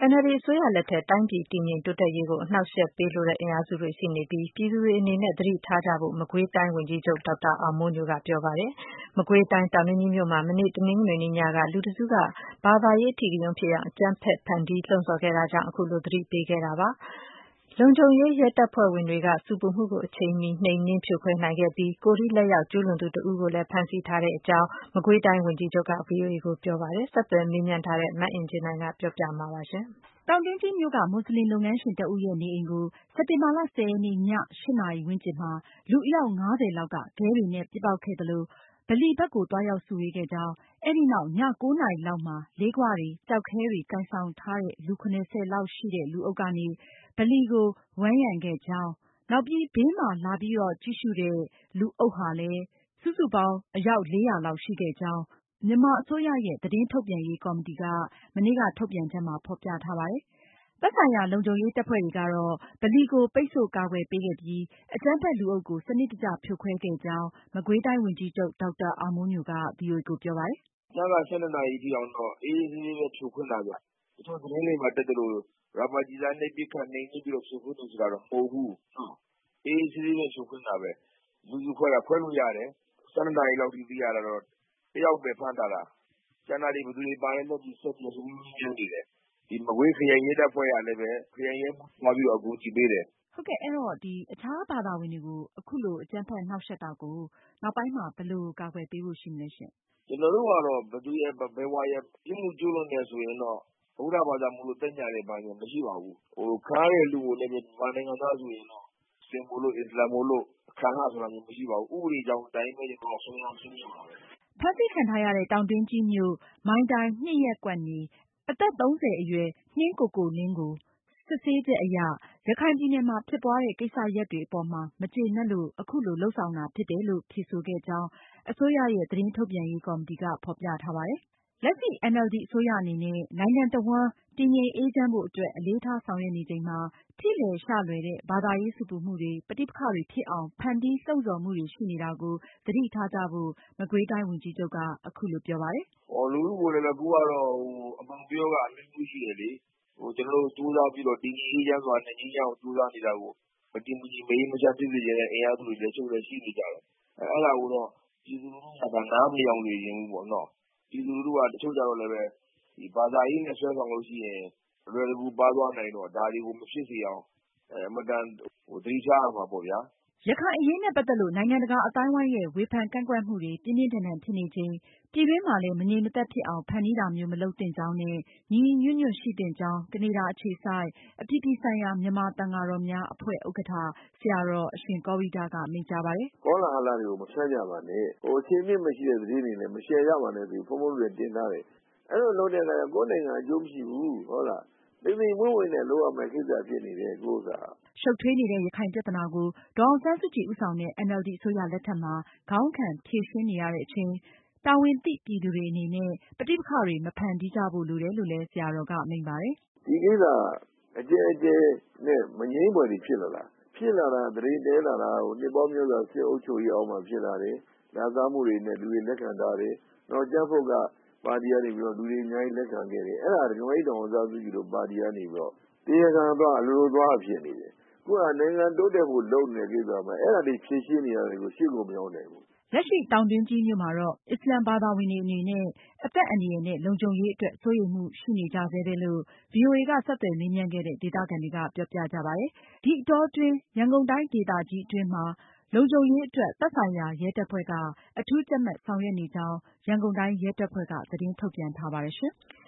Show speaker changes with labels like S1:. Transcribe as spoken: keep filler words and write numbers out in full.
S1: N L D အစိုးရလက်ထက်တိုင်းပြည်တည်ငြိမ်တိုးတက်ရေးကိုအနှောက်အယှက်ပေးလိုတဲ့အင်အားစုတွေရှိနေပြီးပြည်သူတွေအနေနဲ့သတိထားကြဖို့မကွေးတိုင်းဝန်ကြီးချုပ်ဒေါက်တာအောင်မိုးညိုကပြောပါတယ်။မကွေးတိုင်းတောင်တွင်းကြီးမြို့မှာမနေ့တနင်္ဂနွေနေ့ညကလူတစုကဘာသာရေးအဓိကရုဏ်းဖြစ်အောင်အကြမ်းဖက်ဖန်တီးလှုံ့ဆော်ခဲ့တာကြောင့်အခုလိုသတိပေးခဲ့တာပါ။လုံခြုံရေးရဲတပ်ဖွဲ့ဝင်တွေကဆူပူမှုကိုအချိန်မီနှိမ်နင်းဖြိုခွဲနိုင်ခဲ့ပြီးကိုယ်ထိလက်ရောက်ကျူးလွန်သူတဦးကိုလည်းဖမ်းဆီးထားတဲ့အကြောင်းမကွေးတိုင်းဝန်ကြီးချုပ်က ဗွီအိုအေကိုပြောပါတယ်။ဆက်သွယ်မေးမြန်းထားတဲ့မအင်ကြင်းနိုင်ကပြောပြမှာပါရှင်
S2: ။တောင်တွင်းကြီးမြို့ကမွတ်စလင်လုပ်ငန်းရှင်တဦးရဲ့နေအိမ်ကိုစက်တင်ဘာလ၁၀ရက်နေ့ည၈နာရီဝန်းကျင်မှာလူအယောက်၅၀လောက်ကခဲတွေနဲ့ပစ်ပေါက်ခဲ့သလိုဗလီဘက်ကိုသွားရောက်စုဝေးခဲ့ကြောင်းအဲဒီနောက်ည၉နာရီလောက်မှာလေးခွတွေကျောက်ခဲတွေကိုင်ဆောင်ထားတဲ့လူ၇၀လောက်ရှိတဲ့လူအုပ်ကနေဗလီကိုဝန်းရံခဲ့ကြောင်းနောက်ပြီးဘေးမှာလာပြီးတော့ကြည့်ရှုတဲ့လူအုပ်ဟာလည်းစုစုပေါင်းအယောက်လေးရာလောက်ရှိခဲ့ကြောင်းမြန်မာအစိုးရရဲ့သတင်းထုတ်ပြန်ရေးကော်မတီကမနေ့ကထုတ်ပြန်ချက်မှာဖေါ်ပြထားပါတယ်။သက်ဆိုင်ရာလုံခြုံရေးတပ်ဖွဲ့တွေကတော့ဗလီကိုပိတ်ဆို့ကာကွယ်ပေးခဲ့ပြီးအကြမ်းဖက်လူအုပ်ကိုစနစ်တကျဖြိုခွဲခဲ့ကြောင်းမကွေးတိုင်းဝန်ကြီးချုပ်ဒေါက်တာအောင်မိုးညိုက ဗွီအိုအေကိုပြောပါတယ်
S3: ။ညက၁၂နာရီထိအောင်တော့အေးအေးဆေးဆေးနဲ့ဖြိုခွင်းတာဗျ။တချို့သတင်းတွေမှာတက်သလိုရာဘာကျည်ဆံနဲ့ပစ်ခတ်နှိမ်နင်းပြီးတော့ဖြိုခွင်းတယ်ဆိုတာတော့မဟုတ်ဘူး။အေးအေးဆေးဆေးနဲ့ဖြိုခွင်းတာပဲ။လူစုခွဲတာခွဲလို့ရတယ်။၁၂နာရီလောက်ထိသိရတာတော့တယောက်ပဲဖမ်းထားတာ။ကျန်တာတွေဘယ်သူတွေပါလဲတော့ဒီဆက်ပြီးစုံစမ်းနေတယ်။ဒီမကွေးခရိုင်ရဲတပ်ဖွဲ့ကလည်းပဲခရိုင်ရဲမှူးသွားပြီးတော့အကူအညီပေးတယ်
S2: ။ဟုတ်ကဲ့အဲ့တော့ဒီအခြားဘာသာဝင်တွေကိုအခုလိုအကြမ်းဖက်နှောက်ယှက်တာကိုနောက်ပိုင်းမှာဘယ်လိုကာကွယ်ပေးဖို့ရှိမလဲရှင့်
S3: ။ကျွန်တော်တို့ကတော့ဘယ်သူရဲ့ဘယ်ဝါရဲ့ပြစ်မှုကျူးလွန်တယ်ဆိုရင်တော့ဗုဒ္ဓဘာသာမလို့တက်ကြတယ်ဘာလို့မရှိပါဘူး။ဟိုခါးတဲ့လူကိုလည်းမြန်မာနိုင်ငံသားဆိုရင်တော့စင်မိုလို့အစ္စလာမ်မိုလို့ခံရဆိုတာမျိုးမရှိပါဘူး။ဥပဒေကြောင်းအတိုင်းပဲကျွန်တော်ဆုံးအောင်ရှင်းပြပါမယ်
S2: ။ဖမ်းဆီးခံထားရတဲ့တောင်တွင်းကြီးမြို့မိုင်းတိုင်းနှစ်ရက်ကွက်နေအသက်သုံးဆယ်အရွယ်နှင်းကိုကိုလင်းကိုစစ်ဆေးချက်အရရခိုင်ပြည်နယ်မှာဖြစ်ပွားတဲ့ကိစ္စရပ်တွေအပေါ်မှာမကျေနပ်လို့အခုလိုလုပ်ဆောင်တာဖြစ်တယ်လို့ဖြေဆိုခဲ့ကြောင်းအစိုးရရဲ့သတင်းထုတ်ပြန်ရေးကော်မတီကဖေါ်ပြထားပါတယ်။လက်ရှိ N L D အစိုးရအနေနဲ့နိုင်ငံတဝှမ်းတည်ငြိမ်အေးချမ်းဖို့အတွက်အလေးထားဆောင်ရွက်နေချိန်မှာထိလည်ရှလွယ်တဲ့ဘာသာရေးဆူပူမှုတွေပဋိပက္ခတွေဖြစ်အောင်ဖန်တီးလှုံ့ဆော်မှုတွေရှိနေတာကိုသတိထားကြဖို့မကွေးတိုင်းဝန်ကြီးချုပ်ကအခုလိုပြောပါတယ်
S3: ။ဟောလူထုကိုလည်းအခုကတော့အမှန်ပြောကအမျိုးမျိုးရှိတယ်လေ။ဟိုကျွန်တော်တို့စူးစမ်းပြီးတော့တည်ငြိမ်အေးချမ်းစွာနဲ့ငြိမ်းချမ်းအောင်စူးစမ်းနေတာကိုမတည်မငြိမ်မအေးမချမ်းဖြစ်စေတဲ့အင်အားစုတွေလည်းချုပ်လည်းရှိနေကြတယ်။အဲအဲ့ဒါကိုတော့ပြည်သူလူထုကနားမလျောင်နေခြင်းဘူးပေါ့နော်။ပြည်သူလူထုကတချို့ကြတော့လည်းပဲဒီဘာသာရေးနဲ့ဆွဲဆောင်လို့ရှိရင်အလွယ်တကူပါသွားနိုင်တော့ဒါတွေကိုမဖြစ်စေအောင်အဲအမတန်ဟိုသတိထားရမှာပေါ့ဗျာ။
S2: ရခိုင်အရေးနဲ့ပတ်သက်လို့နိုင်ငံတကာအသိုင်းအဝိုင်းရဲ့ဝေဖန်ကန့်ကွက်မှုတွေပြင်းပြင်းထန်ထန်ဖြစ်နေချိန်ပြည်တွင်းမှာလည်းမငြိမ်မသက်ဖြစ်အောင်ဖန်တီးတာမျိုးမလုပ်သင့်ကြောင်းနဲ့ညီညီညွတ်ညွတ်ရှိသင့်ကြောင်းကနေဒါအခြေစိုက်အပြည်ပြည်ဆိုင်ရာမြန်မာသံဃာတော်များအဖွဲ့ဥက္ကဋ္ဌဆရာတော်အရှင်ကောဝိဒကမိန့်ကြားပါတယ်
S4: ။ကောလာဟလတွေကိုမဖြန့်ကြပါနဲ့။ဟိုအချင်းချင်းမရှိတဲ့သတင်းတွေလည်းမရှယ်ရပါနဲ့ဆိုဘုန်းဘုန်းတို့တင်ထားတယ်။အဲ့လိုလုပ်တဲ့အခါကျကိုယ်နိုင်ငံအကျိုးမရှိဘူးဟုတ်လား။သိသိမွေ့မွေ့နဲ့လုပ်ရမယ့်ကိစ္စဖြစ်နေတယ်ကိုယ်က
S2: ။ရှုပ်ထွေးနေတဲ့ရခိုင်ပြဿနာကိုဒေါ်အောင်ဆန်းစုကြည်ဦးဆောင်တဲ့ N L D အစိုးရလက်ထက်မှာခေါင်းခံဖြေရှင်းနေရတဲ့အချိန်တာဝန်သိပြည်သူတွေအနေနဲ့ပဋိပက္ခတွေမဖန်တီးကြဖို့လိုတယ်လို့လည်းဆရာတော်ကမိန့်ပါတယ်
S4: ။ဒီကိစ္စအကျယ်အကျယ်နဲ့မငြိမ်းပွဲတွေဖြစ်လာတာဖြစ်လာတာတရင်တဲလာတာကိုနှစ်ပေါင်းများစွာစစ်အုပ်ချုပ်ရေးအောက်မှာဖြစ်လာတယ်။လာသားမှုတွေနဲ့လူတွေလက်ခံထားတယ်။နောက်ကျန်းဖို့ကပါတီကနေပြီးတော့လူတွေအများကြီးလက်ခံခဲ့တယ်။အဲ့ဒါဒီမိုင်းတောင်စားစုကြည့်လို့ပါတီကနေပြီးတော့တရားခံသွားအလိုလိုသွားဖြစ်နေတယ်။ခုကနိုင်ငံတိုးတက်ဖို့လုပ်နေတဲ့ကိစ္စမှာအဲ့ဒါတွေဖြည့်ရှင်းနေရတယ်ကိုရှေ့ကိုမရောက်နိုင်ဘူး
S2: ။လက်ရှိတောင်တွင်းကြီးမြို့မှာတော့အစ္စလမ်ဘာသာဝင်တွေအနေနဲ့အသက်အန္တရာယ်နဲ့လုံခြုံရေးအတွက်စိုးရိမ်မှုရှိနေကြဆဲပဲလို့ ဗွီအိုအေကဆက်သွယ်မေးမြန်းခဲ့တဲ့ဒေသခံတွေကပြောပြကြပါတယ်။ဒီအတောအတွင်းရန်ကုန်တိုင်းဒေသကြီးအတွင်းမှာလုံခြုံရေးအတွက်သက်ဆိုင်ရာရဲတပ်ဖွဲ့ကအထူးကြပ်မတ်ဆောင်ရွက်နေကြောင်းရန်ကုန်တိုင်းရဲတပ်ဖွဲ့ကသတင်းထုတ်ပြန်ထားပါတယ်ရှင်။